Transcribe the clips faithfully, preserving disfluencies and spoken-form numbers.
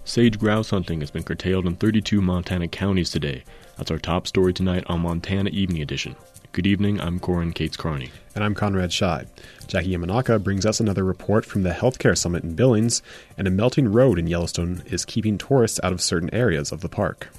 Sage grouse hunting has been curtailed in thirty-two Montana counties today. That's our top story tonight on Montana Evening Edition. Good evening, I'm Corin Cates-Carney. And I'm Conrad Schei. Jackie Yamanaka brings us another report from the Healthcare Summit in Billings, and a melting road in Yellowstone is keeping tourists out of certain areas of the park.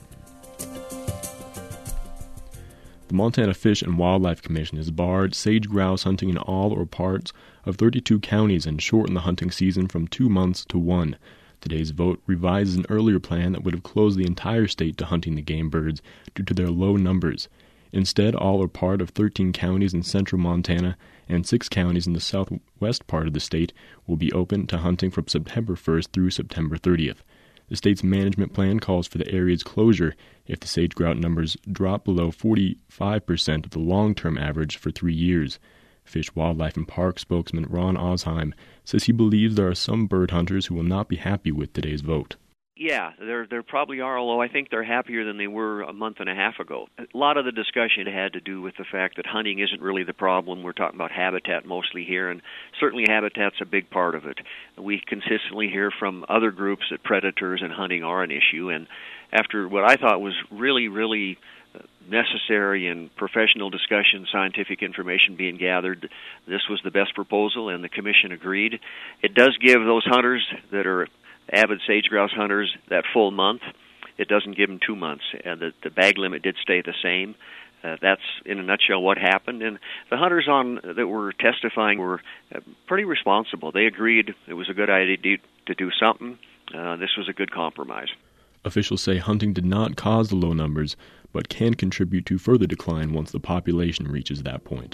The Montana Fish and Wildlife Commission has barred sage grouse hunting in all or parts of thirty-two counties and shortened the hunting season from two months to one. Today's vote revises an earlier plan that would have closed the entire state to hunting the game birds due to their low numbers. Instead, all or part of thirteen counties in central Montana and six counties in the southwest part of the state will be open to hunting from September first through September thirtieth. The state's management plan calls for the area's closure if the sage grouse numbers drop below forty-five percent of the long-term average for three years. Fish, Wildlife, and Park spokesman Ron Osheim says he believes there are some bird hunters who will not be happy with today's vote. Yeah, there there probably are, although I think they're happier than they were a month and a half ago. A lot of the discussion had to do with the fact that hunting isn't really the problem. We're talking about habitat mostly here, and certainly habitat's a big part of it. We consistently hear from other groups that predators and hunting are an issue, and after what I thought was really, really necessary and professional discussion, scientific information being gathered, this was the best proposal, and the Commission agreed. It does give those hunters that are avid sage grouse hunters that full month. It doesn't give them two months. And the, the bag limit did stay the same. Uh, that's, in a nutshell, what happened. And the hunters on that were testifying were uh, pretty responsible. They agreed it was a good idea to do, to do something. Uh, this was a good compromise. Officials say hunting did not cause the low numbers, but can contribute to further decline once the population reaches that point.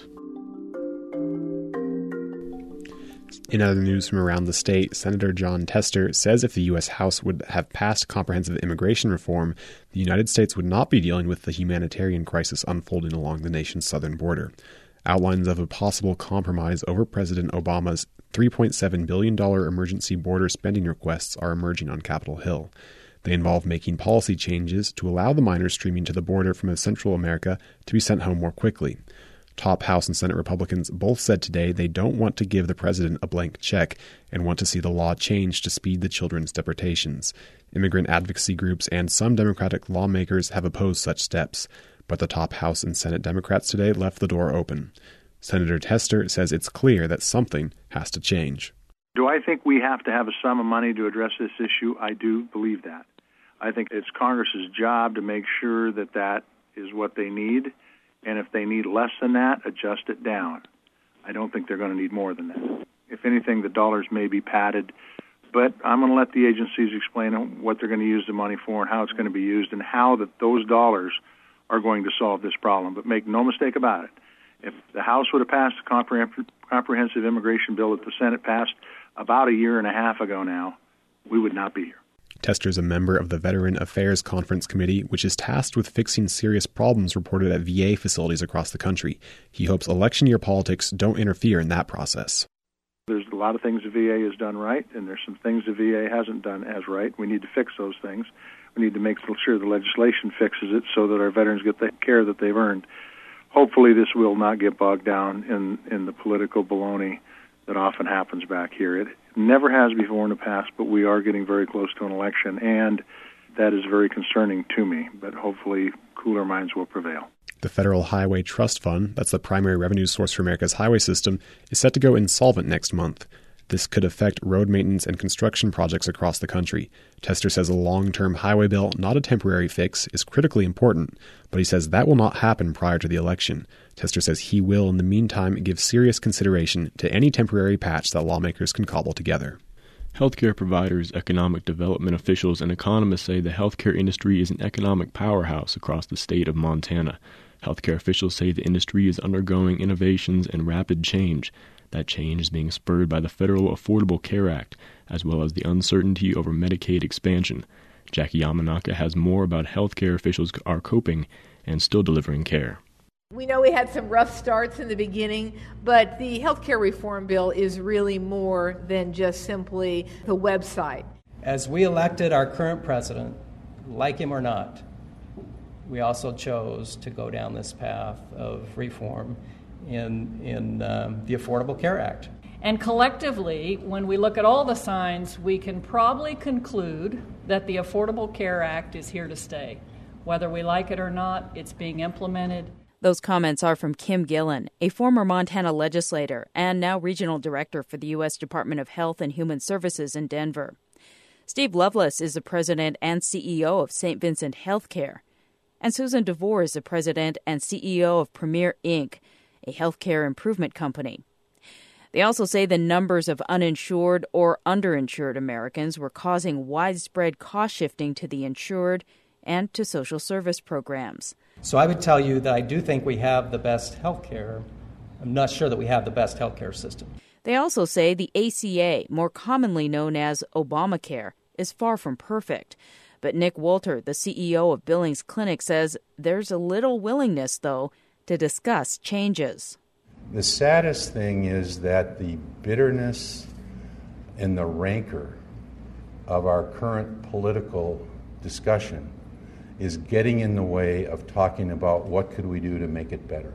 In other news from around the state, Senator Jon Tester says if the U S House would have passed comprehensive immigration reform, the United States would not be dealing with the humanitarian crisis unfolding along the nation's southern border. Outlines of a possible compromise over President Obama's three point seven billion dollars emergency border spending requests are emerging on Capitol Hill. They involve making policy changes to allow the minors streaming to the border from Central America to be sent home more quickly. Top House and Senate Republicans both said today they don't want to give the president a blank check and want to see the law changed to speed the children's deportations. Immigrant advocacy groups and some Democratic lawmakers have opposed such steps, but the top House and Senate Democrats today left the door open. Senator Tester says it's clear that something has to change. Do I think we have to have a sum of money to address this issue? I do believe that. I think it's Congress's job to make sure that that is what they need. And if they need less than that, adjust it down. I don't think they're going to need more than that. If anything, the dollars may be padded, but I'm going to let the agencies explain what they're going to use the money for and how it's going to be used and how that those dollars are going to solve this problem. But make no mistake about it. If the House would have passed the comprehensive immigration bill that the Senate passed about a year and a half ago now, we would not be here. Tester is a member of the Veteran Affairs Conference Committee, which is tasked with fixing serious problems reported at V A facilities across the country. He hopes election year politics don't interfere in that process. There's a lot of things the V A has done right, and there's some things the V A hasn't done as right. We need to fix those things. We need to make sure the legislation fixes it so that our veterans get the care that they've earned. Hopefully this will not get bogged down in, in the political baloney that often happens back here. It never has before in the past, but we are getting very close to an election, and that is very concerning to me, but hopefully cooler minds will prevail. The Federal Highway Trust Fund, that's the primary revenue source for America's highway system, is set to go insolvent next month. This could affect road maintenance and construction projects across the country. Tester says a long-term highway bill, not a temporary fix, is critically important, but he says that will not happen prior to the election. Tester says he will, in the meantime, give serious consideration to any temporary patch that lawmakers can cobble together. Healthcare providers, economic development officials, and economists say the healthcare industry is an economic powerhouse across the state of Montana. Healthcare officials say the industry is undergoing innovations and rapid change. That change is being spurred by the Federal Affordable Care Act, as well as the uncertainty over Medicaid expansion. Jackie Yamanaka has more about healthcare officials are coping and still delivering care. We know we had some rough starts in the beginning, but the healthcare reform bill is really more than just simply the website. As we elected our current president, like him or not, we also chose to go down this path of reform in in um, the Affordable Care Act. And collectively, when we look at all the signs, we can probably conclude that the Affordable Care Act is here to stay. Whether we like it or not, it's being implemented. Those comments are from Kim Gillen, a former Montana legislator and now regional director for the U S Department of Health and Human Services in Denver. Steve Loveless is the president and C E O of Saint Vincent Healthcare. And Susan DeVore is the president and C E O of Premier Incorporated, a healthcare improvement company. They also say the numbers of uninsured or underinsured Americans were causing widespread cost shifting to the insured and to social service programs. So I would tell you that I do think we have the best health care. I'm not sure that we have the best health care system. They also say the A C A, more commonly known as Obamacare, is far from perfect. But Nick Wolter, the C E O of Billings Clinic, says there's a little willingness, though, to discuss changes. The saddest thing is that the bitterness and the rancor of our current political discussion is getting in the way of talking about what could we do to make it better.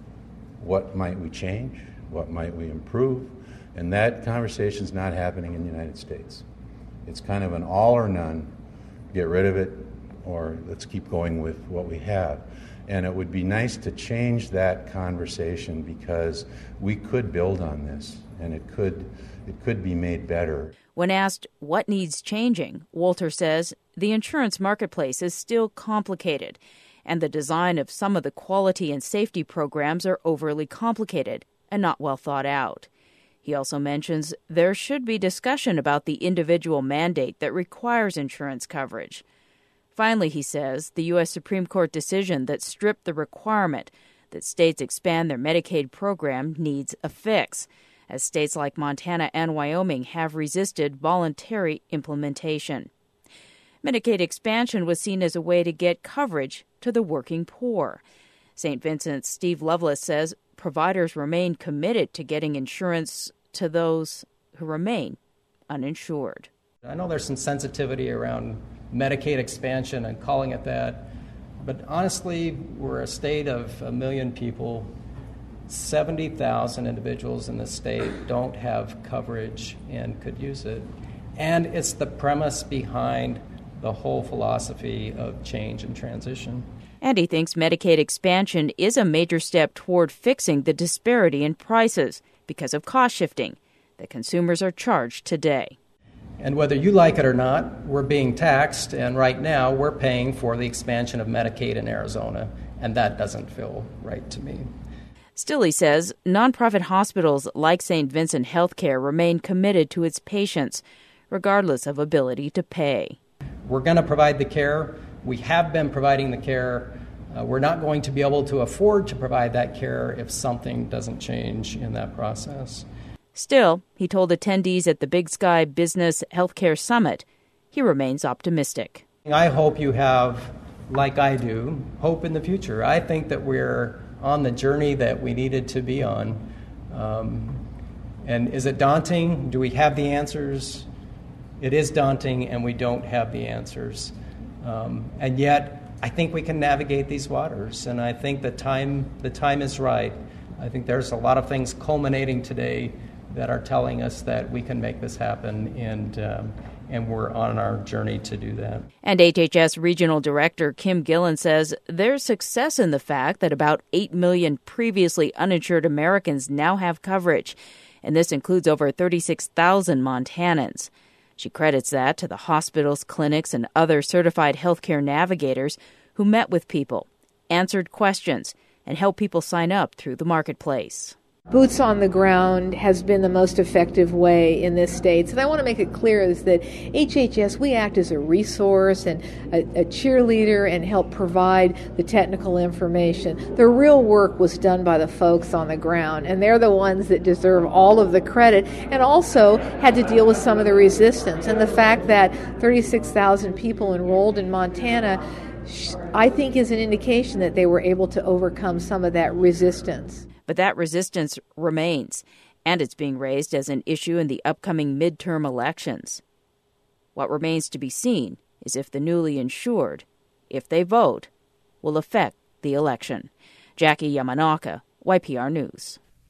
What might we change? What might we improve? And that conversation is not happening in the United States. It's kind of an all or none, get rid of it, or let's keep going with what we have. And it would be nice to change that conversation because we could build on this, and it could it could be made better. When asked what needs changing, Wolter says the insurance marketplace is still complicated, and the design of some of the quality and safety programs are overly complicated and not well thought out. He also mentions there should be discussion about the individual mandate that requires insurance coverage. Finally, he says, the U S Supreme Court decision that stripped the requirement that states expand their Medicaid program needs a fix, as states like Montana and Wyoming have resisted voluntary implementation. Medicaid expansion was seen as a way to get coverage to the working poor. Saint Vincent's Steve Loveless says providers remain committed to getting insurance to those who remain uninsured. I know there's some sensitivity around Medicaid expansion and calling it that, but honestly, we're a state of a million people. seventy thousand individuals in the state don't have coverage and could use it. And it's the premise behind the whole philosophy of change and transition. And he thinks Medicaid expansion is a major step toward fixing the disparity in prices because of cost shifting that consumers are charged today. And whether you like it or not, we're being taxed, and right now we're paying for the expansion of Medicaid in Arizona, and that doesn't feel right to me. Still, he says, nonprofit hospitals like Saint Vincent Healthcare remain committed to its patients, regardless of ability to pay. We're going to provide the care. We have been providing the care. Uh, we're not going to be able to afford to provide that care if something doesn't change in that process. Still, he told attendees at the Big Sky Business Healthcare Summit, he remains optimistic. I hope you have, like I do, hope in the future. I think that we're on the journey that we needed to be on. Um, and is it daunting? Do we have the answers? It is daunting, and we don't have the answers. Um, and yet, I think we can navigate these waters, and I think the time the time is right. I think there's a lot of things culminating today that are telling us that we can make this happen, and um, and we're on our journey to do that. And H H S Regional Director Kim Gillen says there's success in the fact that about eight million previously uninsured Americans now have coverage, and this includes over thirty-six thousand Montanans. She credits that to the hospitals, clinics, and other certified healthcare navigators who met with people, answered questions, and helped people sign up through the marketplace. Boots on the ground has been the most effective way in this state. So I want to make it clear is that H H S, we act as a resource and a, a cheerleader and help provide the technical information. The real work was done by the folks on the ground, and they're the ones that deserve all of the credit and also had to deal with some of the resistance. And the fact that thirty-six thousand people enrolled in Montana, I think, is an indication that they were able to overcome some of that resistance. But that resistance remains, and it's being raised as an issue in the upcoming midterm elections. What remains to be seen is if the newly insured, if they vote, will affect the election. Jackie Yamanaka, Y P R News.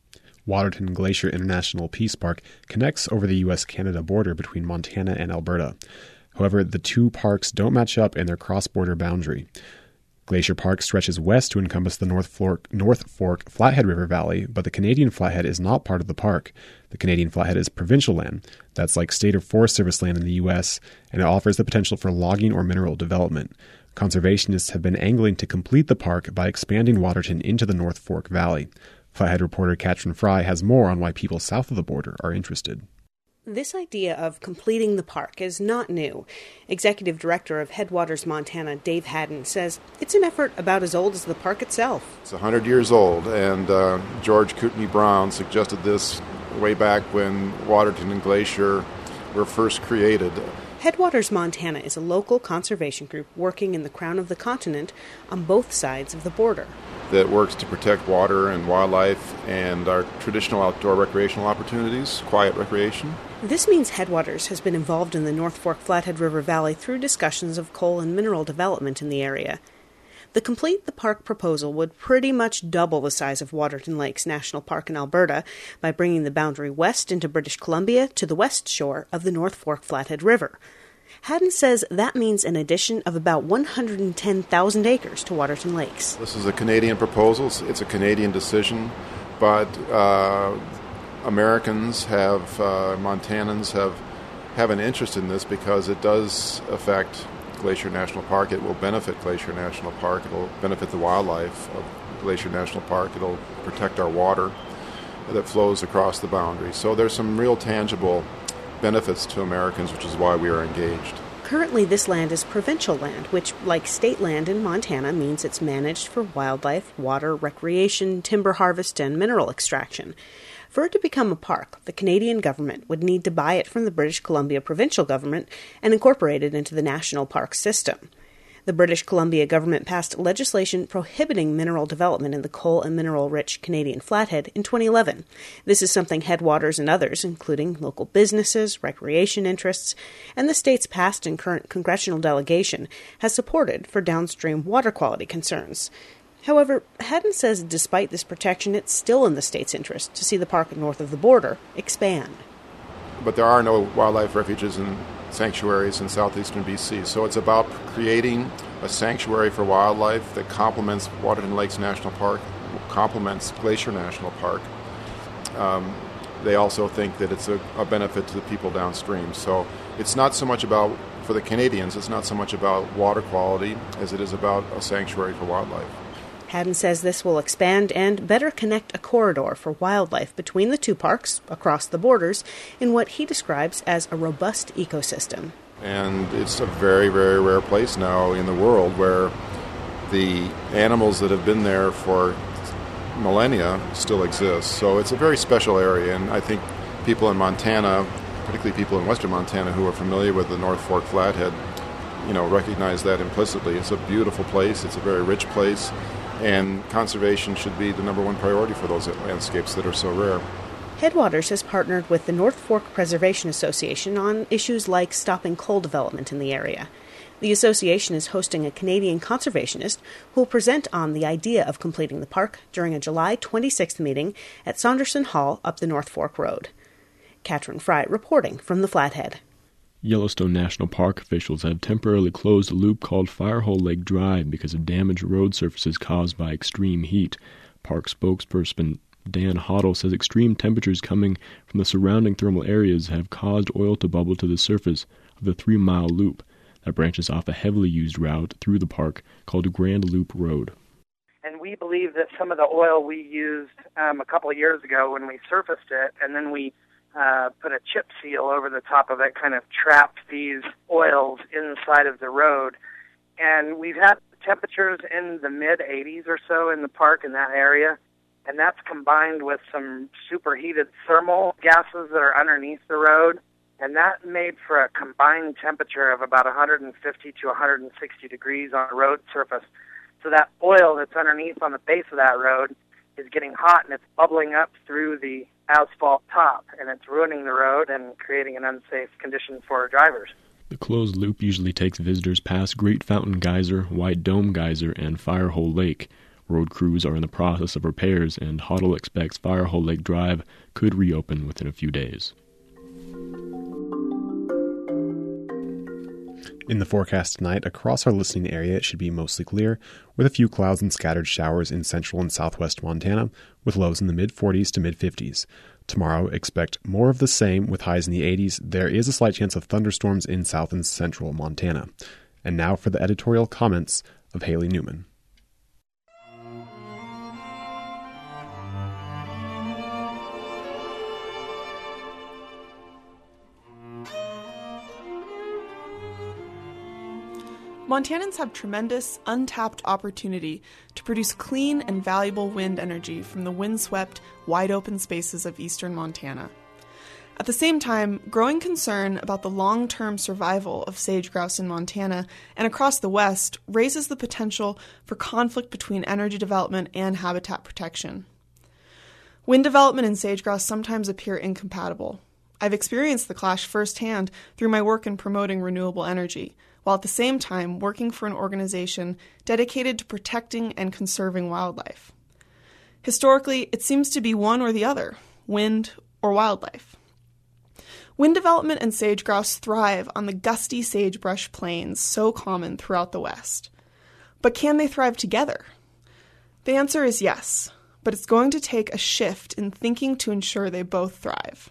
Waterton Glacier International Peace Park connects over the U S Canada border between Montana and Alberta. However, the two parks don't match up in their cross-border boundary. Glacier Park stretches west to encompass the North Fork, North Fork Flathead River Valley, but the Canadian Flathead is not part of the park. The Canadian Flathead is provincial land. That's like state or forest service land in the U S, and it offers the potential for logging or mineral development. Conservationists have been angling to complete the park by expanding Waterton into the North Fork Valley. Flathead reporter Katrin Fry has more on why people south of the border are interested. This idea of completing the park is not new. Executive Director of Headwaters Montana, Dave Haddon, says it's an effort about as old as the park itself. It's one hundred years old, and uh, George Kootenai Brown suggested this way back when Waterton and Glacier were first created. Headwaters Montana is a local conservation group working in the crown of the continent on both sides of the border. That works to protect water and wildlife and our traditional outdoor recreational opportunities, quiet recreation. This means Headwaters has been involved in the North Fork Flathead River Valley through discussions of coal and mineral development in the area. The Complete the Park proposal would pretty much double the size of Waterton Lakes National Park in Alberta by bringing the boundary west into British Columbia to the west shore of the North Fork Flathead River. Haddon says that means an addition of about one hundred ten thousand acres to Waterton Lakes. This is a Canadian proposal. It's a Canadian decision, but uh, Americans have, uh, Montanans have, have an interest in this because it does affect Glacier National Park. It will benefit Glacier National Park. It will benefit the wildlife of Glacier National Park. It will protect our water that flows across the boundary. So there's some real tangible benefits to Americans, which is why we are engaged. Currently, this land is provincial land, which, like state land in Montana, means it's managed for wildlife, water, recreation, timber harvest, and mineral extraction. For it to become a park, the Canadian government would need to buy it from the British Columbia provincial government and incorporate it into the national park system. The British Columbia government passed legislation prohibiting mineral development in the coal and mineral-rich Canadian Flathead in twenty eleven. This is something Headwaters and others, including local businesses, recreation interests, and the state's past and current congressional delegation, has supported for downstream water quality concerns. However, Haddon says despite this protection, it's still in the state's interest to see the park north of the border expand. But there are no wildlife refuges and sanctuaries in southeastern B C, so it's about creating a sanctuary for wildlife that complements Waterton Lakes National Park, complements Glacier National Park. Um, they also think that it's a, a benefit to the people downstream. So it's not so much about, for the Canadians, it's not so much about water quality as it is about a sanctuary for wildlife. Haddon says this will expand and better connect a corridor for wildlife between the two parks, across the borders, in what he describes as a robust ecosystem. And it's a very, very rare place now in the world where the animals that have been there for millennia still exist. So it's a very special area, and I think people in Montana, particularly people in western Montana who are familiar with the North Fork Flathead, you know, recognize that implicitly. It's a beautiful place. It's a very rich place. And conservation should be the number one priority for those landscapes that are so rare. Headwaters has partnered with the North Fork Preservation Association on issues like stopping coal development in the area. The association is hosting a Canadian conservationist who will present on the idea of completing the park during a July twenty-sixth meeting at Saunderson Hall up the North Fork Road. Katrin Fry reporting from the Flathead. Yellowstone National Park officials have temporarily closed a loop called Firehole Lake Drive because of damaged road surfaces caused by extreme heat. Park spokesperson Dan Hoddle says extreme temperatures coming from the surrounding thermal areas have caused oil to bubble to the surface of the three-mile loop that branches off a heavily used route through the park called Grand Loop Road. And we believe that some of the oil we used um, a couple of years ago when we surfaced it, and then we Uh, put a chip seal over the top of it, kind of trapped these oils inside of the road. And we've had temperatures in the mid eighties or so in the park in that area, and that's combined with some superheated thermal gases that are underneath the road, and that made for a combined temperature of about one hundred fifty to one hundred sixty degrees on a road surface. So that oil that's underneath on the base of that road is getting hot, and it's bubbling up through the asphalt top, and it's ruining the road and creating an unsafe condition for drivers. The closed loop usually takes visitors past Great Fountain Geyser, White Dome Geyser, and Firehole Lake. Road crews are in the process of repairs, and Hoddle expects Firehole Lake Drive could reopen within a few days. In the forecast tonight, across our listening area, it should be mostly clear, with a few clouds and scattered showers in central and southwest Montana, with lows in the mid forties to mid fifties. Tomorrow, expect more of the same, with highs in the eighties. There is a slight chance of thunderstorms in south and central Montana. And now for the editorial comments of Haley Newman. Montanans have tremendous, untapped opportunity to produce clean and valuable wind energy from the windswept, wide-open spaces of eastern Montana. At the same time, growing concern about the long-term survival of sage-grouse in Montana and across the West raises the potential for conflict between energy development and habitat protection. Wind development and sage-grouse sometimes appear incompatible. I've experienced the clash firsthand through my work in promoting renewable energy, while at the same time working for an organization dedicated to protecting and conserving wildlife. Historically, it seems to be one or the other, wind or wildlife. Wind development and sage-grouse thrive on the gusty sagebrush plains so common throughout the West. But can they thrive together? The answer is yes, but it's going to take a shift in thinking to ensure they both thrive.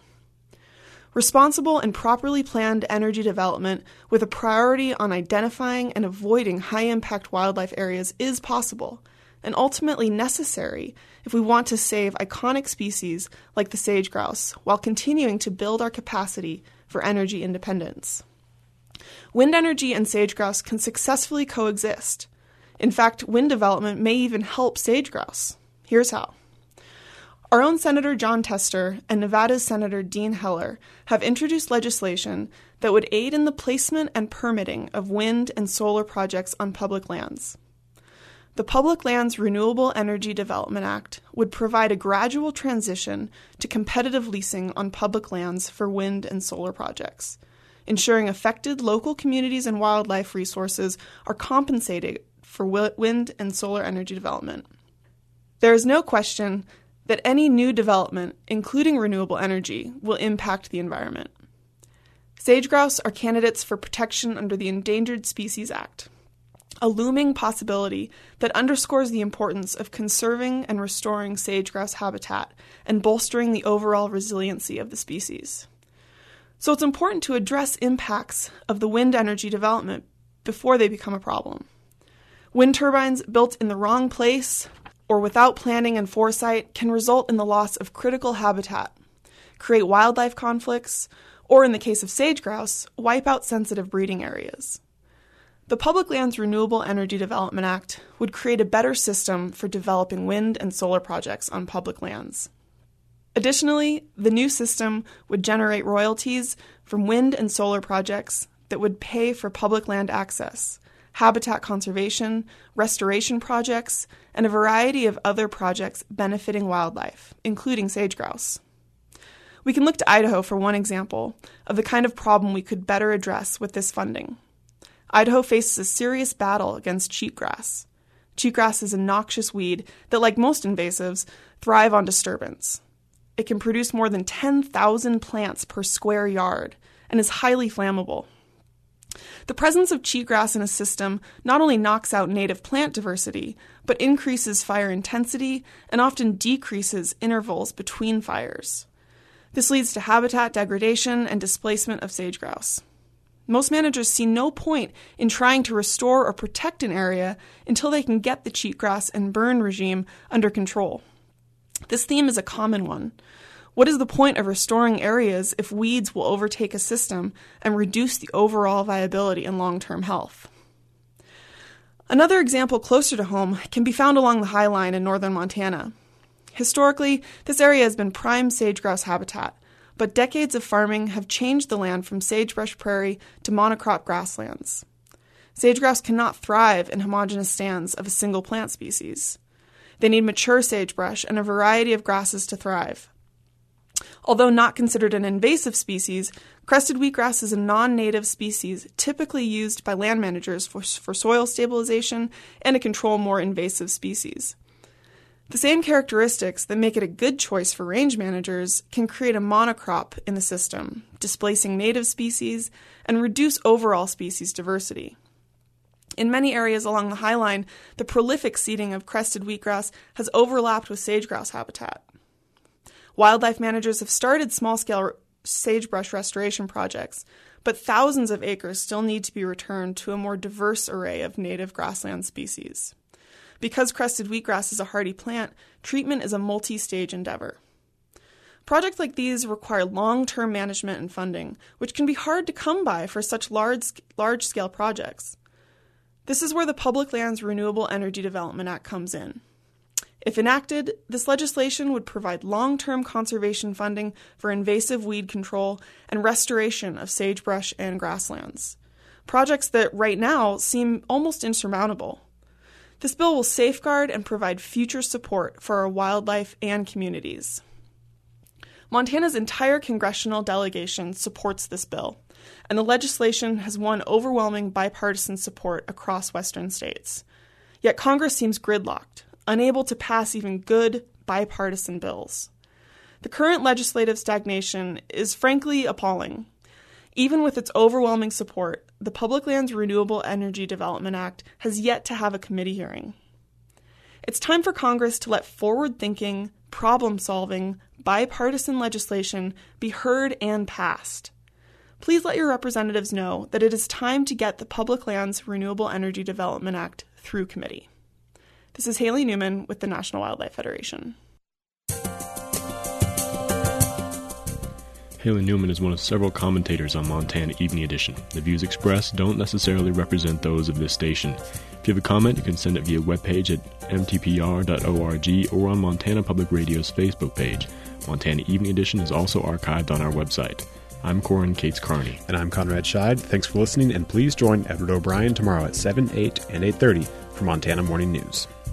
Responsible and properly planned energy development with a priority on identifying and avoiding high-impact wildlife areas is possible, and ultimately necessary if we want to save iconic species like the sage-grouse while continuing to build our capacity for energy independence. Wind energy and sage-grouse can successfully coexist. In fact, wind development may even help sage-grouse. Here's how. Our own Senator Jon Tester and Nevada's Senator Dean Heller have introduced legislation that would aid in the placement and permitting of wind and solar projects on public lands. The Public Lands Renewable Energy Development Act would provide a gradual transition to competitive leasing on public lands for wind and solar projects, ensuring affected local communities and wildlife resources are compensated for wind and solar energy development. There is no question that any new development, including renewable energy, will impact the environment. Sage-grouse are candidates for protection under the Endangered Species Act, a looming possibility that underscores the importance of conserving and restoring sage-grouse habitat and bolstering the overall resiliency of the species. So it's important to address impacts of the wind energy development before they become a problem. Wind turbines built in the wrong place or without planning and foresight can result in the loss of critical habitat, create wildlife conflicts, or in the case of sage-grouse, wipe out sensitive breeding areas. The Public Lands Renewable Energy Development Act would create a better system for developing wind and solar projects on public lands. Additionally, the new system would generate royalties from wind and solar projects that would pay for public land access, habitat conservation, restoration projects, and a variety of other projects benefiting wildlife, including sage-grouse. We can look to Idaho for one example of the kind of problem we could better address with this funding. Idaho faces a serious battle against cheatgrass. Cheatgrass is a noxious weed that, like most invasives, thrive on disturbance. It can produce more than ten thousand plants per square yard and is highly flammable. The presence of cheatgrass in a system not only knocks out native plant diversity, but increases fire intensity and often decreases intervals between fires. This leads to habitat degradation and displacement of sage-grouse. Most managers see no point in trying to restore or protect an area until they can get the cheatgrass and burn regime under control. This theme is a common one. What is the point of restoring areas if weeds will overtake a system and reduce the overall viability and long-term health? Another example closer to home can be found along the High Line in northern Montana. Historically, this area has been prime sage-grouse habitat, but decades of farming have changed the land from sagebrush prairie to monocrop grasslands. Sage-grouse cannot thrive in homogeneous stands of a single plant species. They need mature sagebrush and a variety of grasses to thrive. Although not considered an invasive species, crested wheatgrass is a non-native species typically used by land managers for, for soil stabilization and to control more invasive species. The same characteristics that make it a good choice for range managers can create a monocrop in the system, displacing native species and reduce overall species diversity. In many areas along the High Line, the prolific seeding of crested wheatgrass has overlapped with sage-grouse habitat. Wildlife managers have started small-scale sagebrush restoration projects, but thousands of acres still need to be returned to a more diverse array of native grassland species. Because crested wheatgrass is a hardy plant, treatment is a multi-stage endeavor. Projects like these require long-term management and funding, which can be hard to come by for such large, large-scale projects. This is where the Public Lands Renewable Energy Development Act comes in. If enacted, this legislation would provide long-term conservation funding for invasive weed control and restoration of sagebrush and grasslands, projects that right now seem almost insurmountable. This bill will safeguard and provide future support for our wildlife and communities. Montana's entire congressional delegation supports this bill, and the legislation has won overwhelming bipartisan support across western states. Yet Congress seems gridlocked, unable to pass even good bipartisan bills. The current legislative stagnation is frankly appalling. Even with its overwhelming support, the Public Lands Renewable Energy Development Act has yet to have a committee hearing. It's time for Congress to let forward-thinking, problem-solving, bipartisan legislation be heard and passed. Please let your representatives know that it is time to get the Public Lands Renewable Energy Development Act through committee. This is Haley Newman with the National Wildlife Federation. Haley Newman is one of several commentators on Montana Evening Edition. The views expressed don't necessarily represent those of this station. If you have a comment, you can send it via webpage at m t p r dot org or on Montana Public Radio's Facebook page. Montana Evening Edition is also archived on our website. I'm Corin Cates Carney. And I'm Conrad Scheid. Thanks for listening, and please join Edward O'Brien tomorrow at seven, eight, and eight thirty for Montana Morning News.